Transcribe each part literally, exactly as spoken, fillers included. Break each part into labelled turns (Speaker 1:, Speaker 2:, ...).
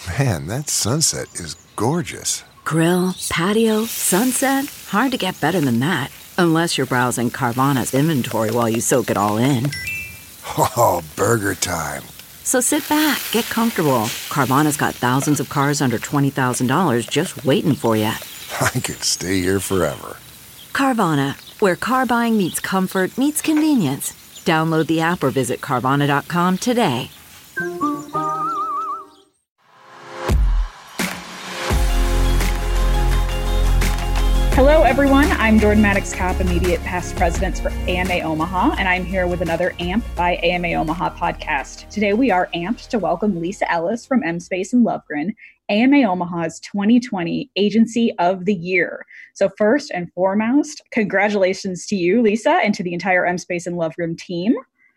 Speaker 1: Man, that sunset is gorgeous.
Speaker 2: Grill, patio, sunset. Hard to get better than that. Unless you're browsing Carvana's inventory while you soak it all in.
Speaker 1: Oh, burger time.
Speaker 2: So sit back, get comfortable. Carvana's got thousands of cars under twenty thousand dollars just waiting for you.
Speaker 1: I could stay here forever.
Speaker 2: Carvana, where car buying meets comfort meets convenience. Download the app or visit Carvana dot com today.
Speaker 3: Hello, everyone. I'm Jordan Maddox-Kopp, Immediate Past Presidents for A M A Omaha, and I'm here with another A M P by A M A Omaha podcast. Today, we are amped to welcome Lisa Ellis from M-Space and Lovegren, A M A Omaha's twenty twenty Agency of the Year. So first and foremost, congratulations to you, Lisa, and to the entire M-Space and Lovegren team.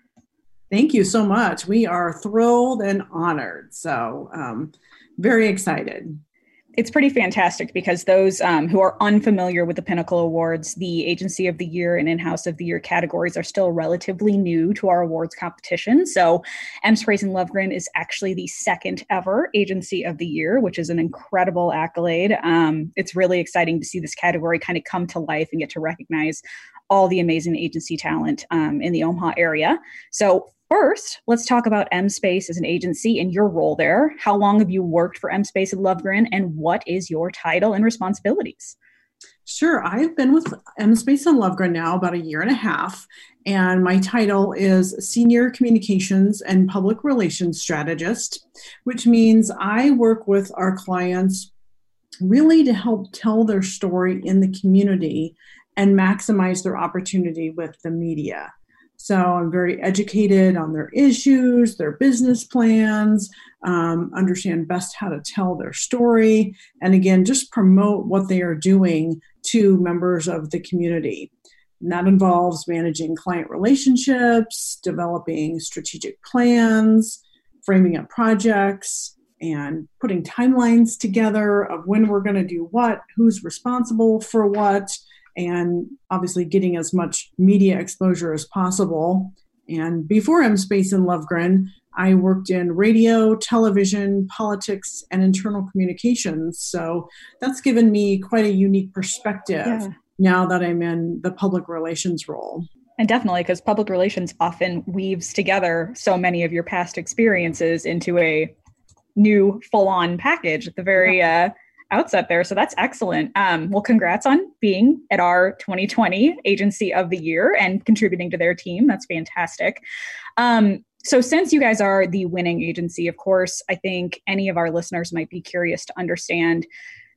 Speaker 4: Thank you so much. We are thrilled and honored. So um, very excited.
Speaker 3: It's pretty fantastic because those um, who are unfamiliar with the Pinnacle Awards, the Agency of the Year and In-House of the Year categories are still relatively new to our awards competition. So M-Space and Lovegren is actually the second ever Agency of the Year, which is an incredible accolade. Um, it's really exciting to see this category kind of come to life and get to recognize all the amazing agency talent um, in the Omaha area. So first, let's talk about M-Space as an agency and your role there. How long have you worked for M-Space and Lovegren, and what is your title and responsibilities?
Speaker 4: Sure. I've been with M-Space and Lovegren now about a year and a half, and my title is Senior Communications and Public Relations Strategist, which means I work with our clients really to help tell their story in the community and maximize their opportunity with the media. So I'm very educated on their issues, their business plans, um, understand best how to tell their story, and again, just promote what they are doing to members of the community. And that involves managing client relationships, developing strategic plans, framing up projects, and putting timelines together of when we're going to do what, who's responsible for what, and obviously getting as much media exposure as possible. And before M-Space and Lovegren, I worked in radio, television, politics, and internal communications. So that's given me quite a unique perspective yeah. now that I'm in the public relations role.
Speaker 3: And definitely, because public relations often weaves together so many of your past experiences into a new full-on package at the very yeah. uh, outset there. So that's excellent. Um, well, congrats on being at our twenty twenty Agency of the Year and contributing to their team. That's fantastic. Um, so since you guys are the winning agency, of course, I think any of our listeners might be curious to understand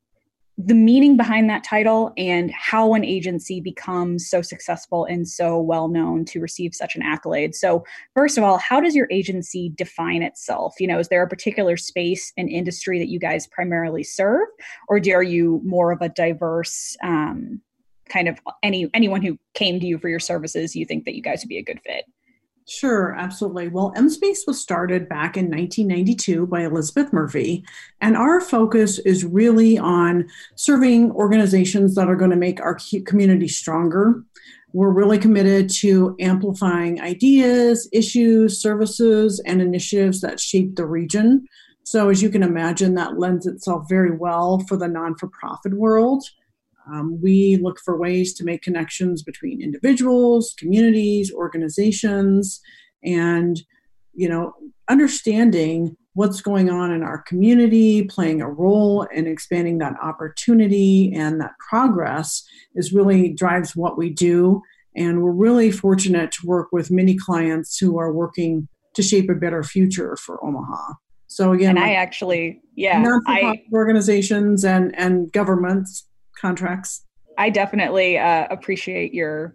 Speaker 3: the meaning behind that title and how an agency becomes so successful and so well known to receive such an accolade. So first of all, how does your agency define itself? You know, is there a particular space and industry that you guys primarily serve, or are you more of a diverse um, kind of any anyone who came to you for your services, you think that you guys would be a good fit?
Speaker 4: Sure, absolutely. Well, M-Space was started back in nineteen ninety-two by Elizabeth Murphy, and our focus is really on serving organizations that are going to make our community stronger. We're really committed to amplifying ideas, issues, services, and initiatives that shape the region. So as you can imagine, that lends itself very well for the non-for-profit world. Um, we look for ways to make connections between individuals, communities, organizations, and, you know, understanding what's going on in our community, playing a role in expanding that opportunity and that progress is really drives what we do. And we're really fortunate to work with many clients who are working to shape a better future for Omaha. So again,
Speaker 3: and I actually, yeah,
Speaker 4: non-profit I, organizations and, and governments, contracts.
Speaker 3: I definitely uh, appreciate your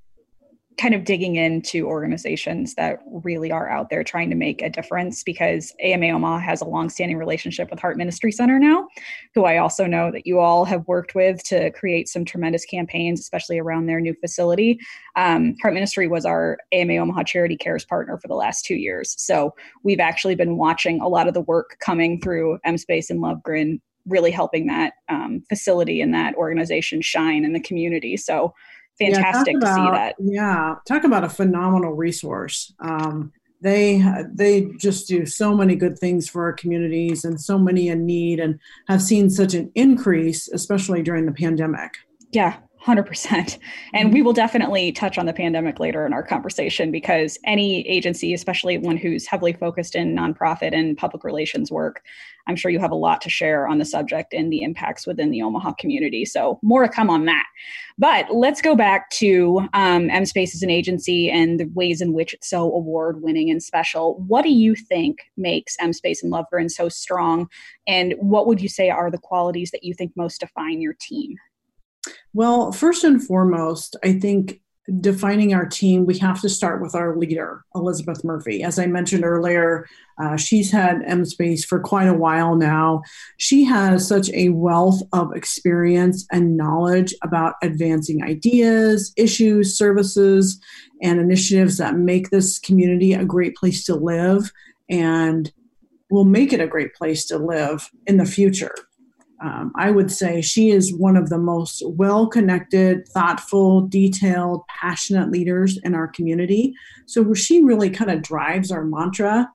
Speaker 3: kind of digging into organizations that really are out there trying to make a difference, because A M A Omaha has a longstanding relationship with Heart Ministry Center now, who I also know that you all have worked with to create some tremendous campaigns, especially around their new facility. Um, Heart Ministry was our A M A Omaha Charity Cares partner for the last two years. So we've actually been watching a lot of the work coming through M-Space and Lovegren, really helping that um, facility and that organization shine in the community. So fantastic
Speaker 4: yeah,
Speaker 3: to
Speaker 4: about,
Speaker 3: see that.
Speaker 4: Yeah, talk about a phenomenal resource. Um, They they just do so many good things for our communities and so many in need, and have seen such an increase, especially during the pandemic.
Speaker 3: Yeah, one hundred percent. And we will definitely touch on the pandemic later in our conversation, because any agency, especially one who's heavily focused in nonprofit and public relations work, I'm sure you have a lot to share on the subject and the impacts within the Omaha community. So more to come on that. But let's go back to um, MSpace as an agency and the ways in which it's so award-winning and special. What do you think makes MSpace and Lovegren so strong? And what would you say are the qualities that you think most define your team?
Speaker 4: Well, first and foremost, I think defining our team, we have to start with our leader, Elizabeth Murphy. As I mentioned earlier, uh, she's had MSpace for quite a while now. She has such a wealth of experience and knowledge about advancing ideas, issues, services, and initiatives that make this community a great place to live and will make it a great place to live in the future. Um, I would say she is one of the most well-connected, thoughtful, detailed, passionate leaders in our community. So she really kind of drives our mantra.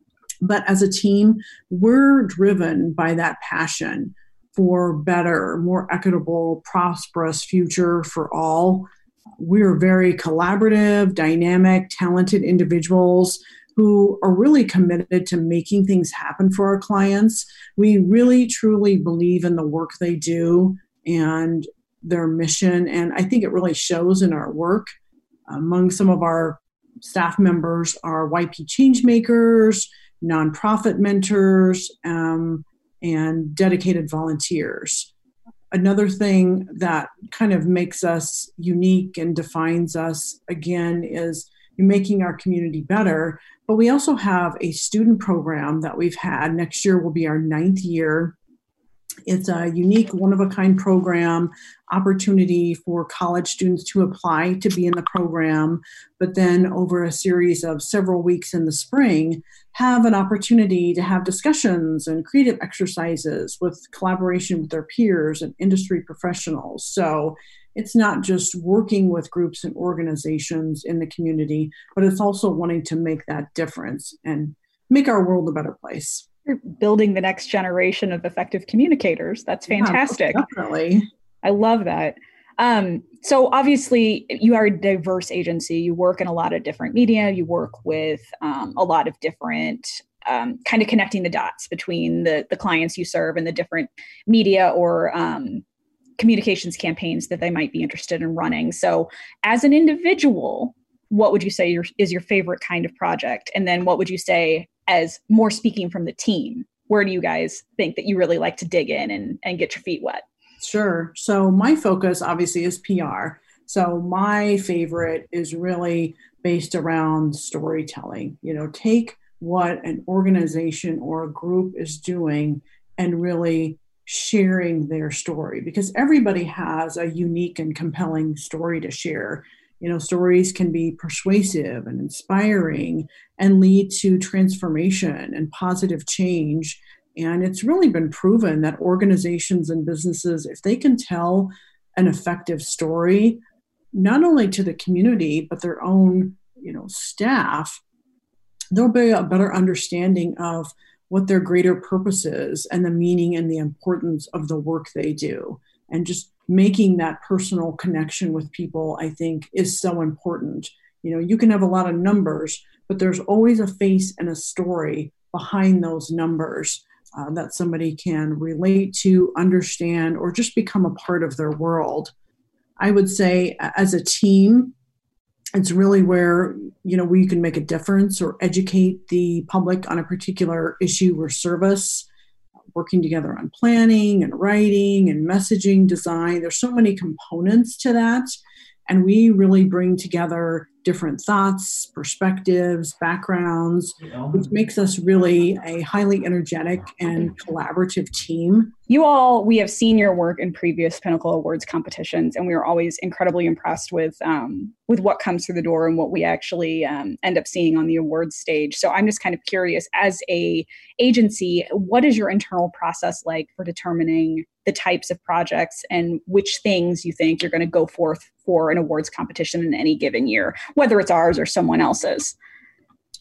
Speaker 4: But as a team, we're driven by that passion for better, more equitable, prosperous future for all. We're very collaborative, dynamic, talented individuals who are really committed to making things happen for our clients. We really, truly believe in the work they do and their mission. And I think it really shows in our work. Among some of our staff members are Y P changemakers, nonprofit mentors, um, and dedicated volunteers. Another thing that kind of makes us unique and defines us, again, is making our community better. But we also have a student program that we've had. Next year will be our ninth year. It's a unique, one-of-a-kind program, opportunity for college students to apply to be in the program, but then over a series of several weeks in the spring, have an opportunity to have discussions and creative exercises with collaboration with their peers and industry professionals. So it's not just working with groups and organizations in the community, but it's also wanting to make that difference and make our world a better place.
Speaker 3: You're building the next generation of effective communicators. That's fantastic.
Speaker 4: Yeah, definitely.
Speaker 3: I love that. Um, so obviously you are a diverse agency. You work in a lot of different media. You work with um, a lot of different um, kind of connecting the dots between the, the clients you serve and the different media or um, communications campaigns that they might be interested in running. So as an individual, what would you say your, is your favorite kind of project? And then what would you say as more speaking from the team? Where do you guys think that you really like to dig in and, and get your feet wet?
Speaker 4: Sure. So my focus obviously is P R. So my favorite is really based around storytelling. You know, take what an organization or a group is doing and really sharing their story, because everybody has a unique and compelling story to share. You know, stories can be persuasive and inspiring and lead to transformation and positive change. And it's really been proven that organizations and businesses, if they can tell an effective story, not only to the community, but their own, you know, staff, there'll be a better understanding of what their greater purpose is and the meaning and the importance of the work they do. And just making that personal connection with people, I think, is so important. You know, you can have a lot of numbers, but there's always a face and a story behind those numbers uh, that somebody can relate to, understand, or just become a part of their world. I would say as a team, it's really where, you know, we can make a difference or educate the public on a particular issue or service, working together on planning and writing and messaging design. There's so many components to that. And we really bring together different thoughts, perspectives, backgrounds, which makes us really a highly energetic and collaborative team.
Speaker 3: You all, we have seen your work in previous Pinnacle Awards competitions, and we are always incredibly impressed with um, with what comes through the door and what we actually um, end up seeing on the awards stage. So I'm just kind of curious, as a agency, what is your internal process like for determining the types of projects and which things you think you're going to go forth for an awards competition in any given year, whether it's ours or someone else's?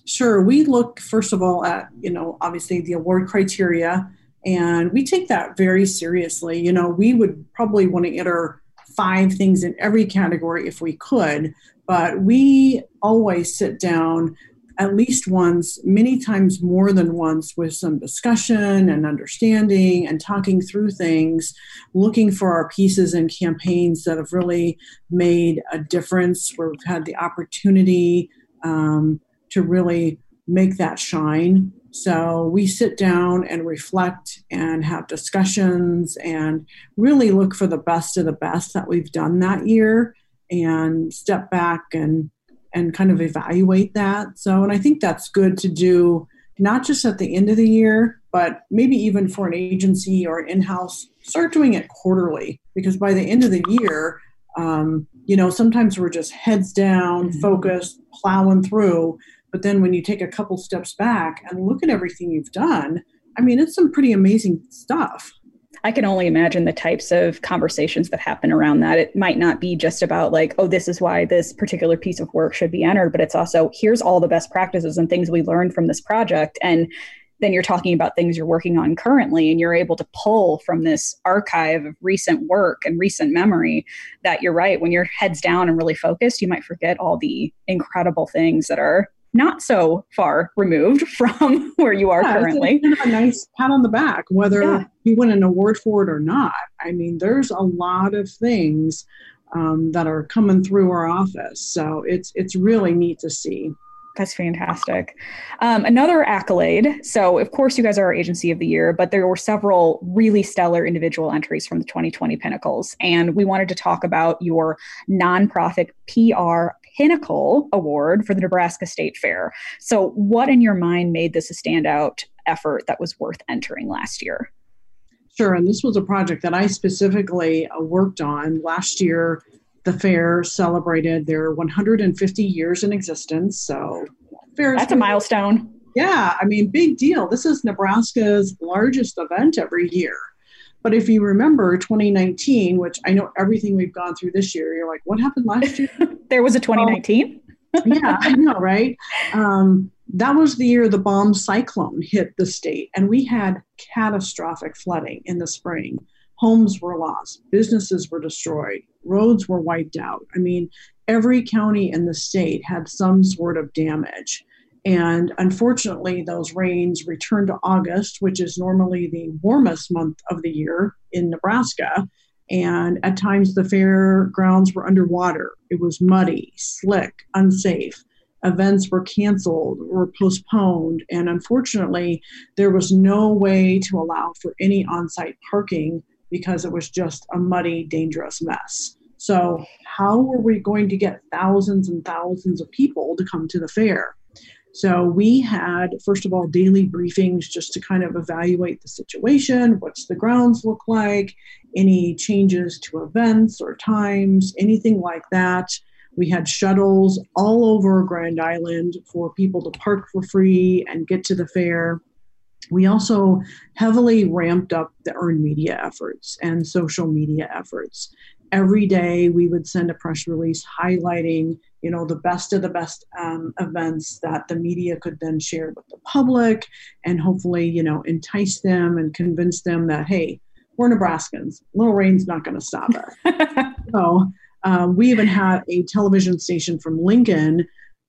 Speaker 4: Sure. We look, first of all, at, you know, obviously the award criteria, and we take that very seriously. You know, we would probably want to enter five things in every category if we could, but we always sit down at least once, many times more than once, with some discussion and understanding and talking through things, looking for our pieces and campaigns that have really made a difference, where we've had the opportunity um, to really make that shine. So we sit down and reflect and have discussions and really look for the best of the best that we've done that year, and step back and and kind of evaluate that. So, and I think that's good to do, not just at the end of the year, but maybe even for an agency or in-house, start doing it quarterly, because by the end of the year, um, you know, sometimes we're just heads down, mm-hmm. focused, plowing through. But then when you take a couple steps back and look at everything you've done, I mean, it's some pretty amazing stuff.
Speaker 3: I can only imagine the types of conversations that happen around that. It might not be just about like, oh, this is why this particular piece of work should be entered, but it's also, here's all the best practices and things we learned from this project. And then you're talking about things you're working on currently, and you're able to pull from this archive of recent work and recent memory that, you're right, when your head's down and really focused, you might forget all the incredible things that are not so far removed from where you are yeah, currently.
Speaker 4: It's kind of a nice pat on the back, whether yeah. you win an award for it or not. I mean, there's a lot of things um, that are coming through our office. So it's it's really neat to see.
Speaker 3: That's fantastic. Um, another accolade. So, of course, you guys are our agency of the year, but there were several really stellar individual entries from the twenty twenty Pinnacles. And we wanted to talk about your nonprofit P R Pinnacle Award for the Nebraska State Fair. So what in your mind made this a standout effort that was worth entering last year?
Speaker 4: Sure. And this was a project that I specifically uh, worked on last year. The fair celebrated their one hundred fifty years in existence. So fair
Speaker 3: that's a milestone.
Speaker 4: Yeah. I mean, big deal. This is Nebraska's largest event every year. But if you remember twenty nineteen, which I know everything we've gone through this year, you're like, what happened last year?
Speaker 3: There was a twenty nineteen?
Speaker 4: Um, yeah, I know, right? Um, that was the year the bomb cyclone hit the state, and we had catastrophic flooding in the spring. Homes were lost, businesses were destroyed, roads were wiped out. I mean, every county in the state had some sort of damage. And unfortunately, those rains returned to August, which is normally the warmest month of the year in Nebraska. And at times the fairgrounds were underwater. It was muddy, slick, unsafe. Events were canceled or postponed. And unfortunately, there was no way to allow for any on-site parking because it was just a muddy, dangerous mess. So how were we going to get thousands and thousands of people to come to the fair? So we had, first of all, daily briefings just to kind of evaluate the situation. What's the grounds look like? Any changes to events or times, anything like that. We had shuttles all over Grand Island for people to park for free and get to the fair. We also heavily ramped up the earned media efforts and social media efforts. Every day we would send a press release highlighting, you know, the best of the best um, events that the media could then share with the public and hopefully, you know, entice them and convince them that, hey, we're Nebraskans. Little rain's not going to stop us. So um, we even had a television station from Lincoln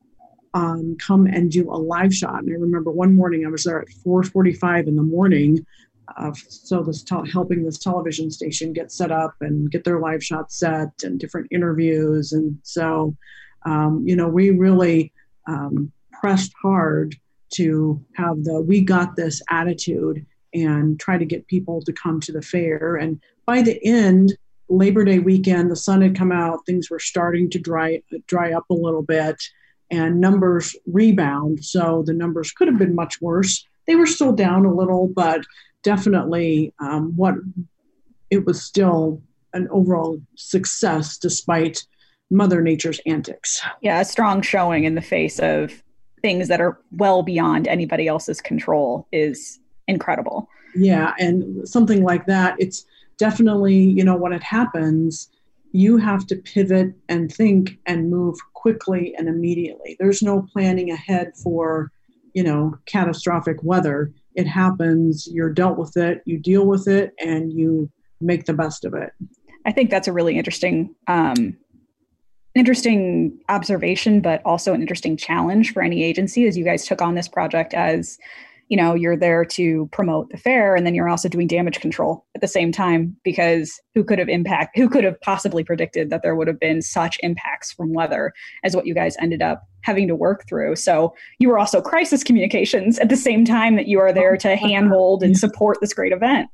Speaker 4: um, come and do a live shot. And I remember one morning I was there at four forty-five in the morning. Uh, so this te- helping this television station get set up and get their live shot set and different interviews. And so, um, you know, we really um, pressed hard to have the we got this attitude and try to get people to come to the fair. And by the end, Labor Day weekend, the sun had come out, things were starting to dry dry up a little bit and numbers rebound. So the numbers could have been much worse. They were still down a little, but definitely um, what it was still an overall success despite Mother Nature's antics.
Speaker 3: Yeah, a strong showing in the face of things that are well beyond anybody else's control is incredible.
Speaker 4: Yeah, and something like that, it's definitely, you know, when it happens, you have to pivot and think and move quickly and immediately. There's no planning ahead for, you know, catastrophic weather. It happens, you're dealt with it, you deal with it, and you make the best of it.
Speaker 3: I think that's a really interesting, um, interesting observation, but also an interesting challenge for any agency as you guys took on this project as, you know, you're there to promote the fair, and then you're also doing damage control at the same time, because who could have impact, who could have possibly predicted that there would have been such impacts from weather as what you guys ended up having to work through. So you were also crisis communications at the same time that you are there to handhold and support this great event.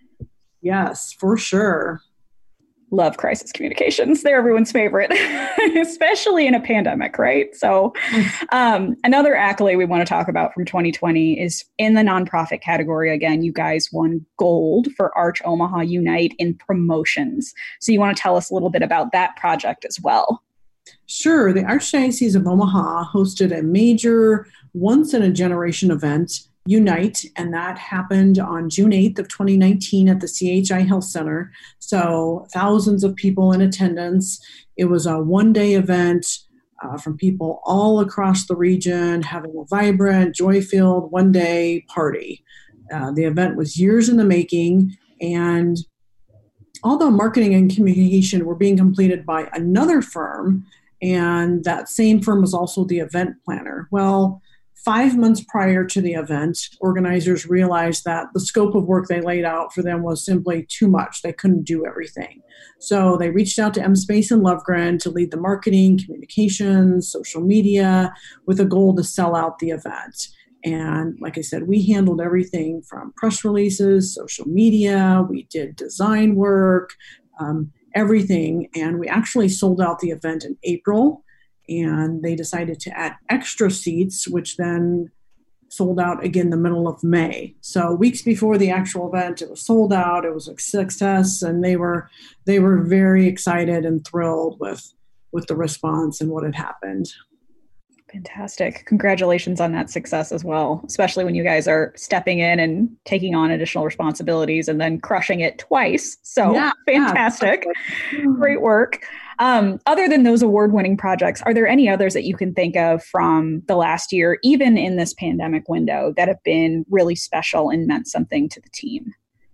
Speaker 4: Yes, for sure.
Speaker 3: Love crisis communications. They're everyone's favorite, especially in a pandemic, right? So um, another accolade we want to talk about from twenty twenty is in the nonprofit category. Again, you guys won gold for Arch Omaha Unite in promotions. So you want to tell us a little bit about that project as well?
Speaker 4: Sure. The Archdiocese of Omaha hosted a major once-in-a-generation event, Unite, and that happened on June eighth of twenty nineteen at the C H I Health Center. So thousands of people in attendance. It was a one-day event uh, from people all across the region having a vibrant, joy-filled one-day party. Uh, the event was years in the making, and although marketing and communication were being completed by another firm, and that same firm was also the event planner. Well, Five months prior to the event, organizers realized that the scope of work they laid out for them was simply too much. They couldn't do everything. So they reached out to M. Space and Lovegren to lead the marketing, communications, social media, with a goal to sell out the event. And like I said, we handled everything from press releases, social media, we did design work, um, everything. And we actually sold out the event in April. And they decided to add extra seats, which then sold out again the middle of May. So weeks before the actual event, it was sold out. It was a success, and they were they were very excited and thrilled with with the response and what had happened.
Speaker 3: Fantastic. Congratulations on that success as well, especially when you guys are stepping in and taking on additional responsibilities and then crushing it twice. So yeah, fantastic. Yeah. Great work. Um, other than those award-winning projects, are there any others that you can think of from the last year, even in this pandemic window, that have been really special and meant something to the team?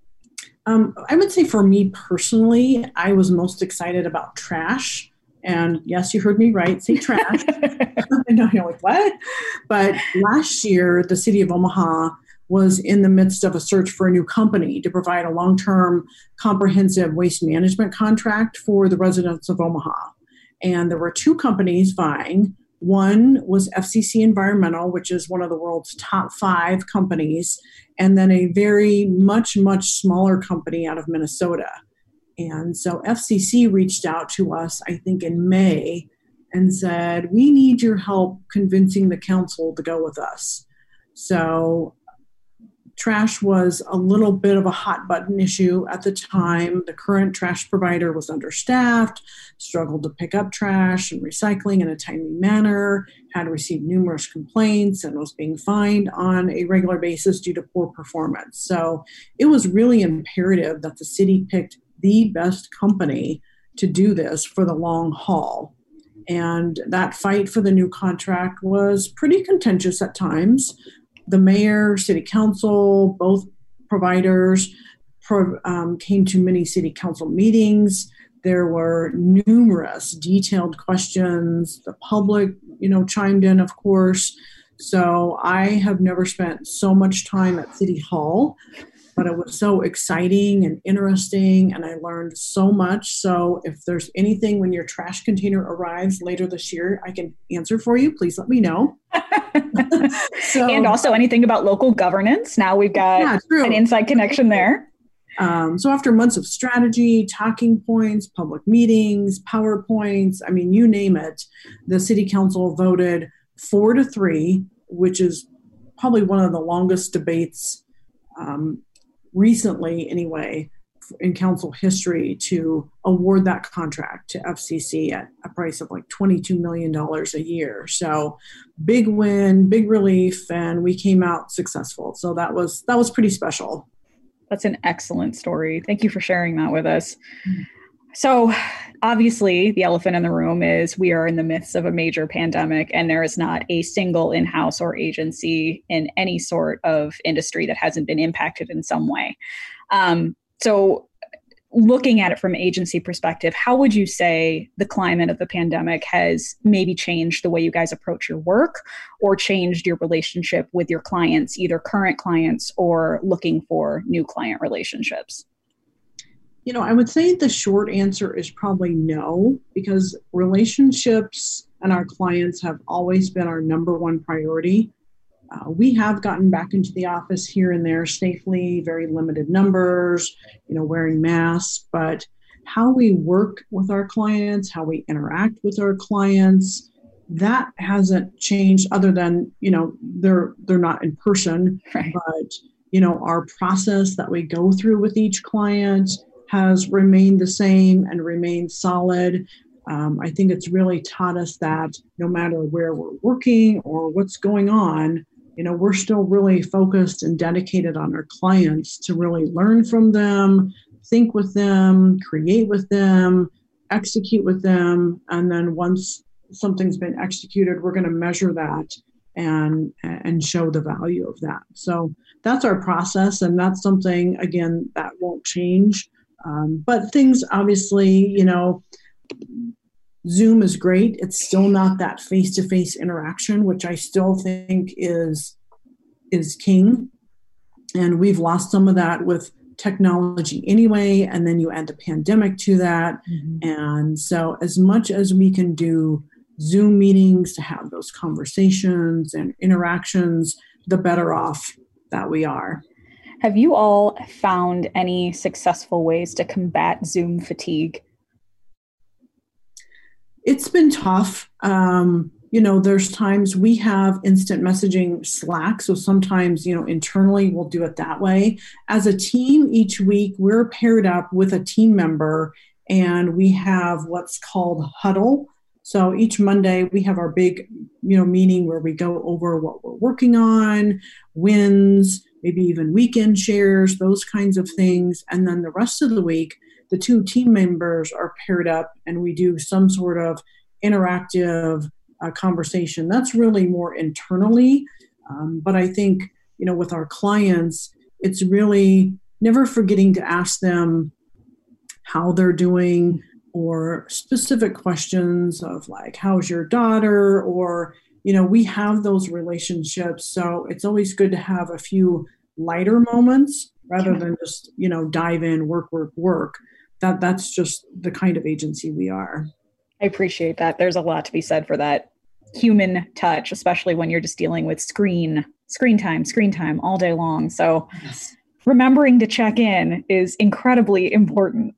Speaker 4: Um, I would say for me personally, I was most excited about trash. And yes, you heard me right, say trash. I know you're like, what? But last year, the city of Omaha was in the midst of a search for a new company to provide a long-term comprehensive waste management contract for the residents of Omaha. And there were two companies vying. One was F C C Environmental, which is one of the world's top five companies, and then a very much, much smaller company out of Minnesota. And so F C C reached out to us, I think in May, and said, we need your help convincing the council to go with us. So trash was a little bit of a hot button issue at the time. The current trash provider was understaffed, struggled to pick up trash and recycling in a timely manner, had received numerous complaints, and was being fined on a regular basis due to poor performance. So it was really imperative that the city picked the best company to do this for the long haul. And that fight for the new contract was pretty contentious at times. The mayor, city council, both providers pro, um, came to many city council meetings. There were numerous detailed questions. The public, you know, chimed in, of course. So I have never spent so much time at City Hall, but it was so exciting and interesting, and I learned so much. So if there's anything when your trash container arrives later this year, I can answer for you. Please let me know.
Speaker 3: So, and also anything about local governance. Now we've got yeah, an inside connection there.
Speaker 4: Um, so after months of strategy, talking points, public meetings, PowerPoints, I mean, you name it, the city council voted four to three, which is probably one of the longest debates um, recently anyway in council history to award that contract to F C C at a price of like twenty-two million dollars a year. So big win, big relief, and we came out successful. So that was that was pretty special.
Speaker 3: That's an excellent story. Thank you for sharing that with us. Mm-hmm. So obviously the elephant in the room is we are in the midst of a major pandemic, and there is not a single in-house or agency in any sort of industry that hasn't been impacted in some way. Um, so looking at it from agency perspective, how would you say the climate of the pandemic has maybe changed the way you guys approach your work or changed your relationship with your clients, either current clients or looking for new client relationships?
Speaker 4: You know, I would say the short answer is probably no, because relationships and our clients have always been our number one priority. Uh, we have gotten back into the office here and there safely, very limited numbers, you know, wearing masks, but how we work with our clients, how we interact with our clients, that hasn't changed other than, you know, they're they're not in person,
Speaker 3: right.
Speaker 4: But, you know, our process that we go through with each client has remained the same and remained solid. Um, I think it's really taught us that no matter where we're working or what's going on, you know, we're still really focused and dedicated on our clients to really learn from them, think with them, create with them, execute with them. And then once something's been executed, we're going to measure that and, and show the value of that. So that's our process. And that's something, again, that won't change. Um, but things obviously, you know, Zoom is great. It's still not that face-to-face interaction, which I still think is is king. And we've lost some of that with technology anyway. And then you add the pandemic to that. Mm-hmm. And so as much as we can do Zoom meetings to have those conversations and interactions, the better off that we are.
Speaker 3: Have you all found any successful ways to combat Zoom fatigue?
Speaker 4: It's been tough. Um, you know, there's times we have instant messaging Slack. So sometimes, you know, internally we'll do it that way. As a team each week, we're paired up with a team member and we have what's called huddle. So each Monday we have our big, you know, meeting where we go over what we're working on, wins, maybe even weekend shares, those kinds of things. And then the rest of the week, the two team members are paired up and we do some sort of interactive uh, conversation. That's really more internally. Um, but I think, you know, with our clients, it's really never forgetting to ask them how they're doing or specific questions of like, how's your daughter? Or, you know, we have those relationships. So it's always good to have a few lighter moments rather than just, you know, dive in, work, work, work. That that's just the kind of agency we are.
Speaker 3: I appreciate that. There's a lot to be said for that human touch, especially when you're just dealing with screen, screen time, screen time all day long. So yes. Remembering to check in is incredibly important.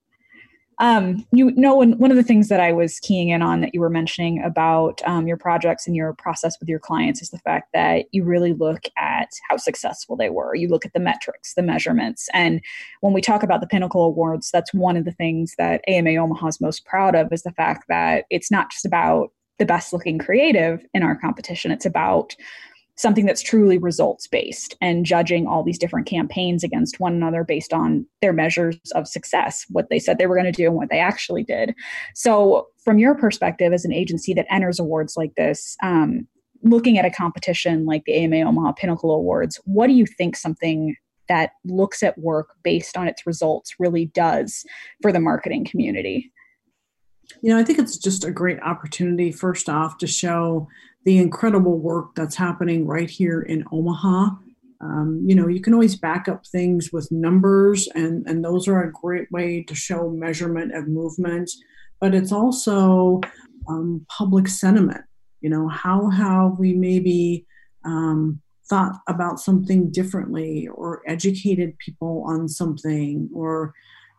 Speaker 3: Um, you know, one, one of the things that I was keying in on that you were mentioning about um, your projects and your process with your clients is the fact that you really look at how successful they were. You look at the metrics, the measurements. And when we talk about the Pinnacle Awards, that's one of the things that A M A Omaha is most proud of is the fact that it's not just about the best looking creative in our competition. It's about something that's truly results-based and judging all these different campaigns against one another based on their measures of success, what they said they were going to do and what they actually did. So from your perspective as an agency that enters awards like this, um, looking at a competition like the A M A Omaha Pinnacle Awards, what do you think something that looks at work based on its results really does for the marketing community?
Speaker 4: You know, I think it's just a great opportunity, first off, to show the incredible work that's happening right here in Omaha. Um, you know, you can always back up things with numbers, and, and those are a great way to show measurement of movement. But it's also um, public sentiment. You know, how have we maybe um, thought about something differently or educated people on something, or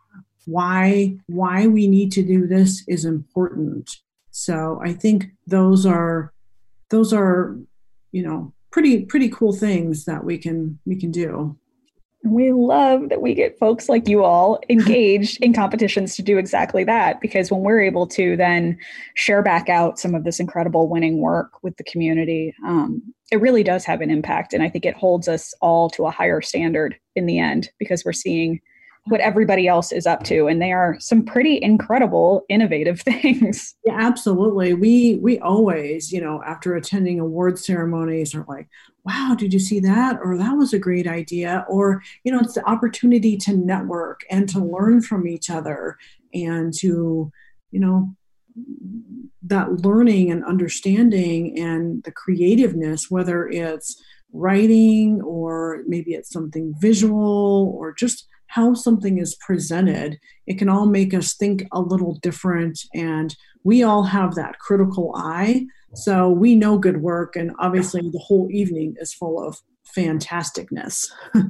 Speaker 4: why why we need to do this is important. So I think those are those are you know pretty pretty cool things that we can we can do.
Speaker 3: We love that we get folks like you all engaged in competitions to do exactly that, because when we're able to then share back out some of this incredible winning work with the community, um, it really does have an impact. And I think it holds us all to a higher standard in the end, because we're seeing what everybody else is up to. And they are some pretty incredible, innovative things.
Speaker 4: Yeah, absolutely. We we always, you know, after attending award ceremonies are like, wow, did you see that? Or that was a great idea. Or, you know, it's the opportunity to network and to learn from each other and to, you know, that learning and understanding and the creativeness, whether it's writing or maybe it's something visual or just how something is presented, it can all make us think a little different. And we all have that critical eye. So we know good work. And obviously the whole evening is full of fantasticness.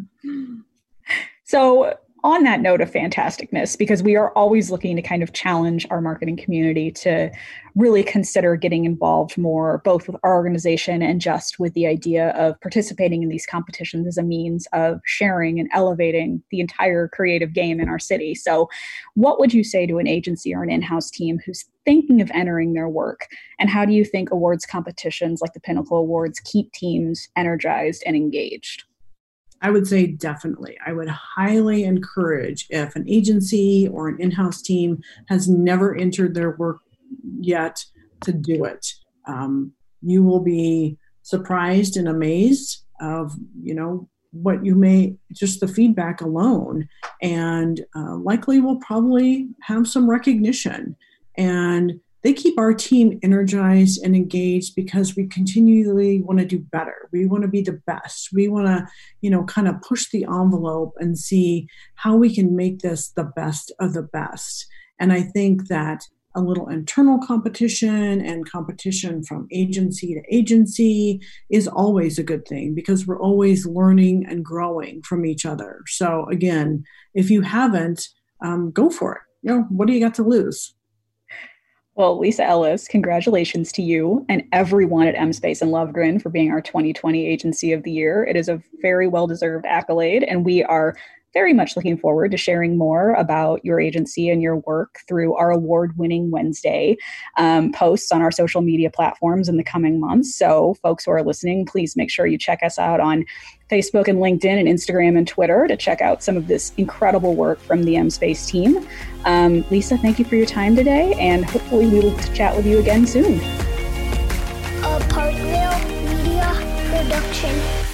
Speaker 3: So on that note of fantasticness, because we are always looking to kind of challenge our marketing community to really consider getting involved more, both with our organization and just with the idea of participating in these competitions as a means of sharing and elevating the entire creative game in our city. So what would you say to an agency or an in-house team who's thinking of entering their work? And how do you think awards competitions like the Pinnacle Awards keep teams energized and engaged?
Speaker 4: I would say definitely. I would highly encourage if an agency or an in-house team has never entered their work yet to do it. Um, you will be surprised and amazed of, you know, what you may, just the feedback alone, and uh, likely will probably have some recognition. And they keep our team energized and engaged because we continually want to do better. We want to be the best. We want to, you know, kind of push the envelope and see how we can make this the best of the best. And I think that a little internal competition and competition from agency to agency is always a good thing because we're always learning and growing from each other. So again, if you haven't, um, go for it. You know, what do you got to lose?
Speaker 3: Well, Lisa Ellis, congratulations to you and everyone at M-Space and Lovegren for being our twenty twenty Agency of the Year. It is a very well-deserved accolade, and we are very much looking forward to sharing more about your agency and your work through our award-winning Wednesday um, posts on our social media platforms in the coming months. So folks who are listening, please make sure you check us out on Facebook and LinkedIn and Instagram and Twitter to check out some of this incredible work from the M-Space team. Um, Lisa, thank you for your time today, and hopefully we will chat with you again soon.
Speaker 5: A Parkville Media Production.